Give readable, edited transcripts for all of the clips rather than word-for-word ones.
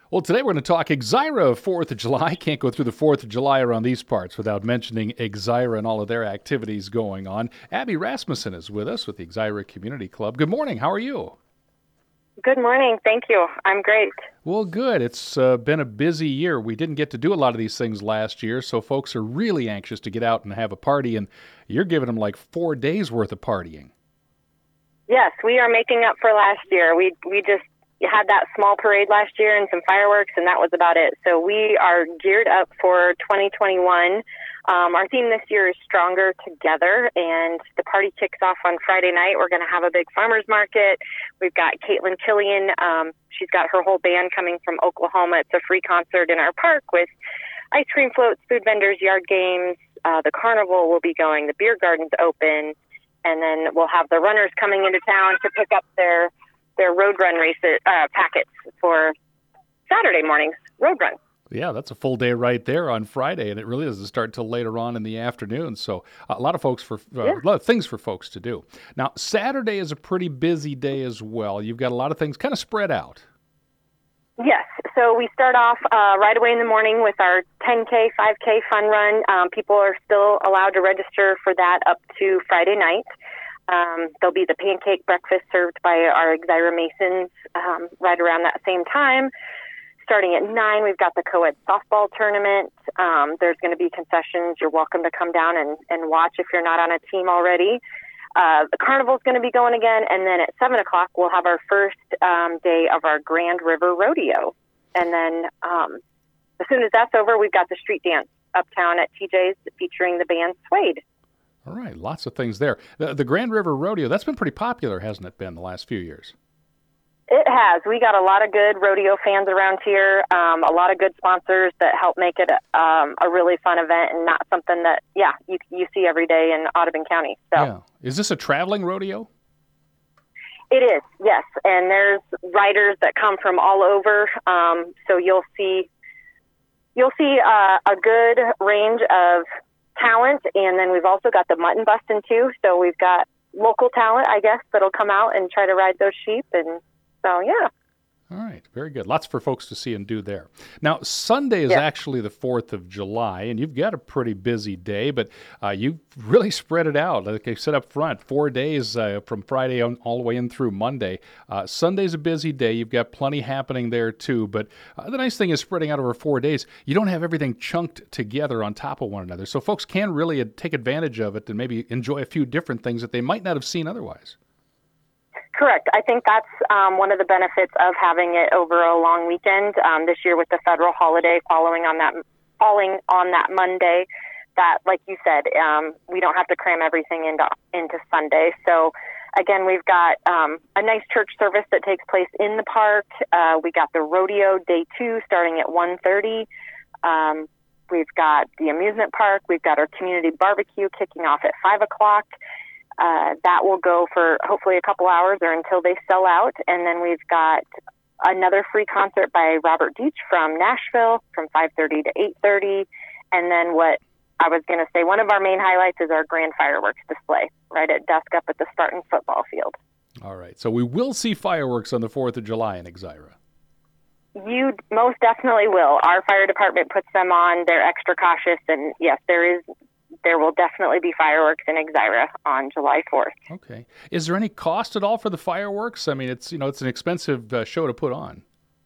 Well, today we're going to talk Exira 4th of July. Can't go through the 4th of July around these parts without mentioning Exira and all of their activities going on. Abby Rasmussen is with us with the Exira Community Club. Good morning. How are you? Good morning. Thank you. I'm great. Well, good. It's been a busy year. We didn't get to do a lot of these things last year, so folks are really anxious to get out and have a party, and you're giving them like 4 days worth of partying. Yes, we are making up for last year. We just had that small parade last year and some fireworks, and that was about it. So we are geared up for 2021. Our theme this year is Stronger Together, and the party kicks off on Friday night. We're going to have a big farmer's market. We've got Caitlin Killian. She's got her whole band coming from Oklahoma. It's a free concert in our park with ice cream floats, food vendors, yard games. The carnival will be going. The beer garden's open. And then we'll have the runners coming into town to pick up their road run races packets for Saturday morning's road run. Yeah, that's a full day right there on Friday, and it really doesn't start till later on in the afternoon. So a lot of a lot of things for folks to do. Now, Saturday is a pretty busy day as well. You've got a lot of things kind of spread out. Yes. So we start off right away in the morning with our 10K, 5K fun run. People are still allowed to register for that up to Friday night. There'll be the pancake breakfast served by our Exira Masons right around that same time. Starting at 9, we've got the co-ed softball tournament. There's going to be concessions. You're welcome to come down and watch if you're not on a team already. The carnival's going to be going again, and then at 7 o'clock, we'll have our first day of our Grand River Rodeo. And then as soon as that's over, we've got the street dance uptown at TJ's featuring the band Suede. All right, lots of things there. The Grand River Rodeo, that's been pretty popular, hasn't it been, the last few years? It has. We got a lot of good rodeo fans around here, a lot of good sponsors that help make it a really fun event and not something that, you see every day in Audubon County. So. Yeah. Is this a traveling rodeo? It is, yes. And there's riders that come from all over, so you'll see a good range of talent, and then we've also got the mutton busting too. So we've got local talent, I guess, that'll come out and try to ride those sheep, and so yeah. All right, very good. Lots for folks to see and do there. Now, Sunday is actually the 4th of July, and you've got a pretty busy day, but you really spread it out. Like I said up front, 4 days from Friday on, all the way in through Monday. Sunday's a busy day. You've got plenty happening there, too. But the nice thing is spreading out over 4 days, you don't have everything chunked together on top of one another. So folks can really take advantage of it and maybe enjoy a few different things that they might not have seen otherwise. Correct. I think that's one of the benefits of having it over a long weekend this year with the federal holiday falling on that Monday. That, like you said, we don't have to cram everything into Sunday. So, again, we've got a nice church service that takes place in the park. We got the rodeo day 2 starting at 1:30. We've got the amusement park. We've got our community barbecue kicking off at 5 o'clock. That will go for hopefully a couple hours or until they sell out. And then we've got another free concert by Robert Deitch from Nashville from 5:30 to 8:30. And then what I was going to say, one of our main highlights is our grand fireworks display right at dusk up at the Spartan football field. All right. So we will see fireworks on the 4th of July in Exira. You most definitely will. Our fire department puts them on. They're extra cautious. And yes, there will definitely be fireworks in Exira on July 4th. Okay. Is there any cost at all for the fireworks? I mean, it's an expensive show to put on.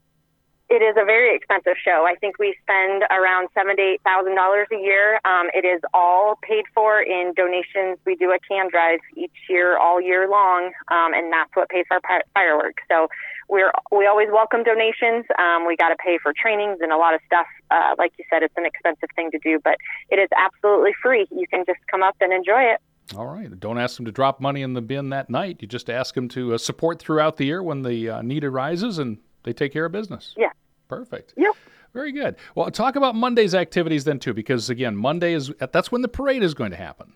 It is a very expensive show. I think we spend around $7,000 to $8,000 a year. It is all paid for in donations. We do a can drive each year, all year long, and that's what pays for our fireworks. So we always welcome donations. We got to pay for trainings and a lot of stuff. Like you said, it's an expensive thing to do, but it is absolutely free. You can just come up and enjoy it. All right. Don't ask them to drop money in the bin that night. You just ask them to support throughout the year when the need arises, and they take care of business. Yeah. Perfect. Yep. Very good. Well, talk about Monday's activities then, too, because, again, that's when the parade is going to happen.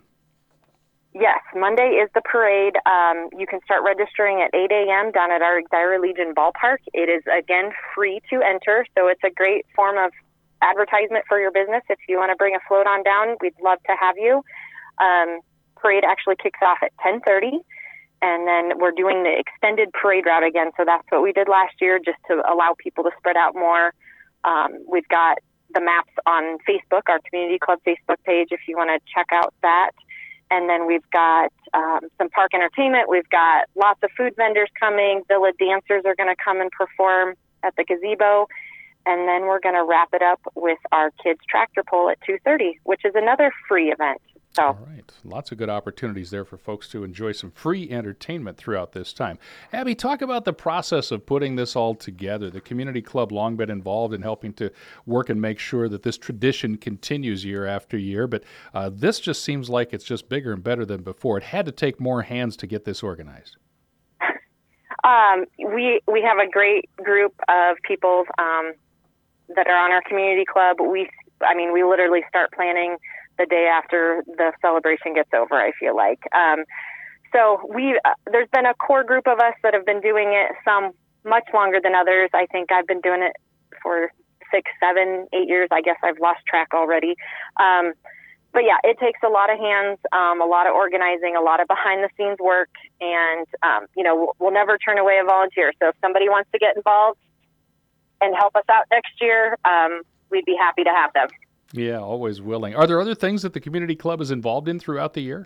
Yes, Monday is the parade. You can start registering at 8 a.m. down at our Exira Legion ballpark. It is, again, free to enter, so it's a great form of advertisement for your business. If you want to bring a float on down, we'd love to have you. Parade actually kicks off at 10:30. And then we're doing the extended parade route again. So that's what we did last year, just to allow people to spread out more. We've got the maps on Facebook, our community club Facebook page, if you want to check out that. And then we've got some park entertainment. We've got lots of food vendors coming. Villa dancers are going to come and perform at the gazebo. And then we're going to wrap it up with our kids' tractor pull at 2:30, which is another free event. So. All right. Lots of good opportunities there for folks to enjoy some free entertainment throughout this time. Abby, talk about the process of putting this all together. The community club long been involved in helping to work and make sure that this tradition continues year after year, but this just seems like it's just bigger and better than before. It had to take more hands to get this organized. We have a great group of people that are on our community club. We literally start planning the day after the celebration gets over, I feel like. So there's been a core group of us that have been doing it, some much longer than others. I think I've been doing it for 6, 7, 8 years. I guess I've lost track already. But yeah, it takes a lot of hands, a lot of organizing, a lot of behind the scenes work. And, we'll never turn away a volunteer. So if somebody wants to get involved and help us out next year, we'd be happy to have them. Yeah, always willing. Are there other things that the community club is involved in throughout the year?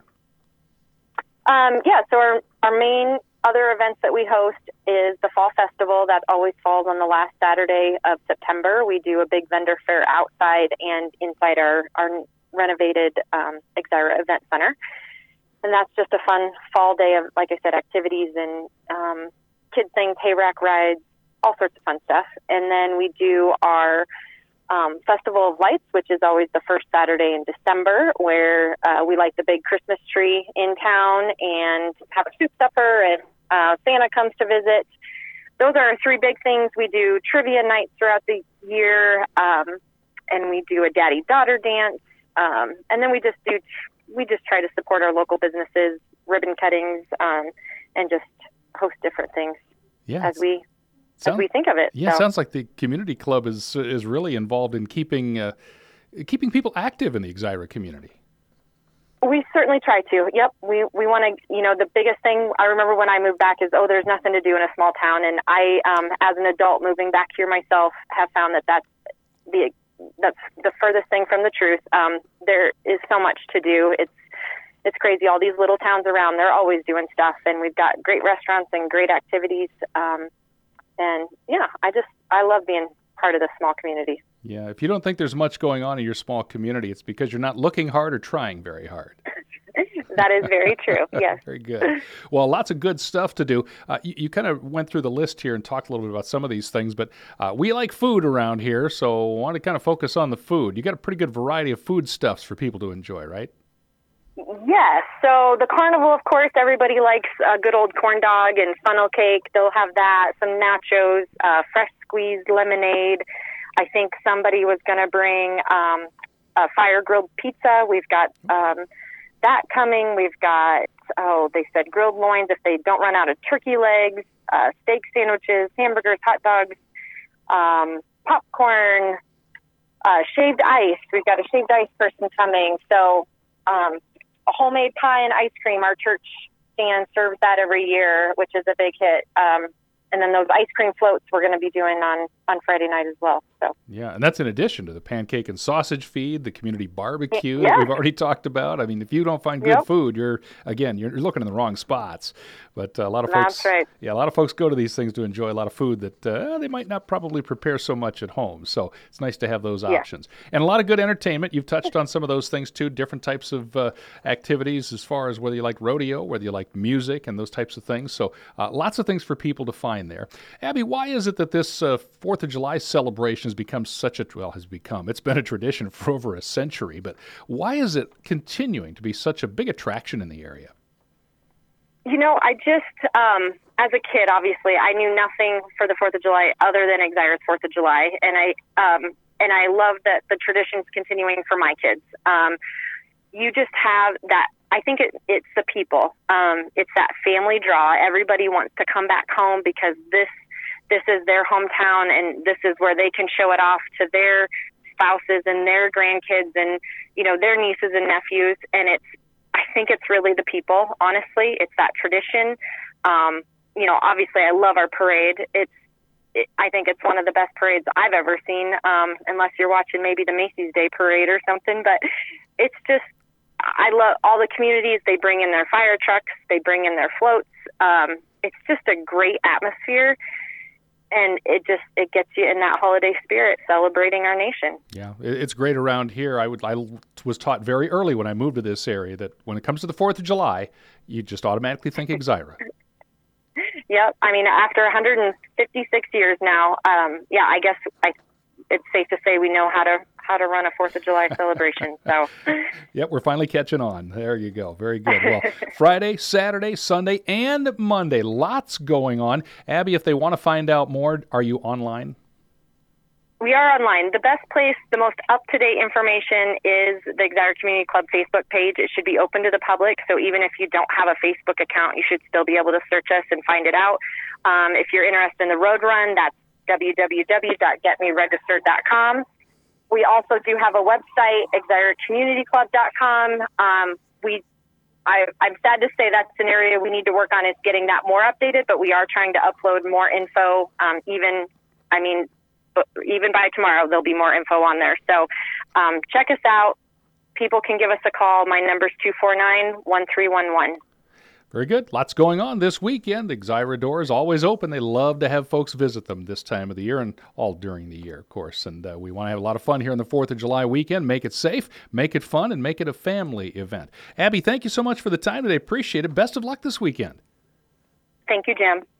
So our main other events that we host is the Fall Festival that always falls on the last Saturday of September. We do a big vendor fair outside and inside our renovated Exira Event Center. And that's just a fun fall day of, like I said, activities and kids things, hay rack rides, all sorts of fun stuff. And then we do our Festival of Lights, which is always the first Saturday in December, where we light the big Christmas tree in town and have a soup supper, and Santa comes to visit. Those are our 3 big things. We do trivia nights throughout the year, and we do a daddy-daughter dance, and then we just try to support our local businesses, ribbon cuttings, and just host different things as we think of it. Yeah, Sounds like the community club is really involved in keeping people active in the Exira community. We certainly try to. Yep. We want to, the biggest thing I remember when I moved back is, there's nothing to do in a small town. And I, as an adult moving back here myself, have found that's the furthest thing from the truth. There is so much to do. It's crazy. All these little towns around, they're always doing stuff. And we've got great restaurants and great activities. And yeah, I love being part of this small community. Yeah, if you don't think there's much going on in your small community, it's because you're not looking hard or trying very hard. That is very true, yes. Very good. Well, lots of good stuff to do. You kind of went through the list here and talked a little bit about some of these things, but we like food around here, so I want to kind of focus on the food. You got a pretty good variety of foodstuffs for people to enjoy, right? Yes. So the carnival, of course, everybody likes a good old corn dog and funnel cake. They'll have that, some nachos, fresh squeezed lemonade. I think somebody was going to bring a fire-grilled pizza. We've got that coming. We've got, they said grilled loins if they don't run out of turkey legs, steak sandwiches, hamburgers, hot dogs, popcorn, shaved ice. We've got a shaved ice person coming. So a homemade pie and ice cream. Our church stand serves that every year, which is a big hit. And then those ice cream floats we're going to be doing on Friday night as well. So yeah, and that's in addition to the pancake and sausage feed, the community barbecue that we've already talked about. I mean, if you don't find good food, you're looking in the wrong spots. But a lot of folks, a lot of folks go to these things to enjoy a lot of food that they might not probably prepare so much at home. So it's nice to have those options. And a lot of good entertainment. You've touched on some of those things too, different types of activities as far as whether you like rodeo, whether you like music and those types of things. So lots of things for people to find there. Abby, why is it that this 4th of July celebration has become it's been a tradition for over a century, but why is it continuing to be such a big attraction in the area? I just, as a kid, obviously, I knew nothing for the 4th of July other than Exira's 4th of July. And I love that the tradition's continuing for my kids. You just have that. I think it's the people. It's that family draw. Everybody wants to come back home because this is their hometown, and this is where they can show it off to their spouses and their grandkids and, their nieces and nephews. And I think it's really the people, honestly. It's that tradition. Obviously I love our parade. I think it's one of the best parades I've ever seen, unless you're watching maybe the Macy's Day Parade or something. But it's just, I love all the communities. They bring in their fire trucks. They bring in their floats. It's just a great atmosphere. And it gets you in that holiday spirit, celebrating our nation. Yeah, it's great around here. I was taught very early when I moved to this area that when it comes to the 4th of July, you just automatically think Exira. Yep. I mean, after 156 years now, I guess it's safe to say we know how to run a 4th of July celebration. So. Yep, we're finally catching on. There you go. Very good. Well, Friday, Saturday, Sunday, and Monday, lots going on. Abby, if they want to find out more, are you online? We are online. The best place, the most up-to-date information is the Exira Community Club Facebook page. It should be open to the public, so even if you don't have a Facebook account, you should still be able to search us and find it out. If you're interested in the road run, that's www.getmeregistered.com. We also do have a website, ExiraCommunityClub.com. I'm sad to say that's an area we need to work on, is getting that more updated, but we are trying to upload more info. Even by tomorrow, there'll be more info on there. So check us out. People can give us a call. My number's 249-1311. Very good. Lots going on this weekend. The Exira doors always open. They love to have folks visit them this time of the year and all during the year, of course. And we want to have a lot of fun here on the 4th of July weekend. Make it safe, make it fun, and make it a family event. Abby, thank you so much for the time today. Appreciate it. Best of luck this weekend. Thank you, Jim.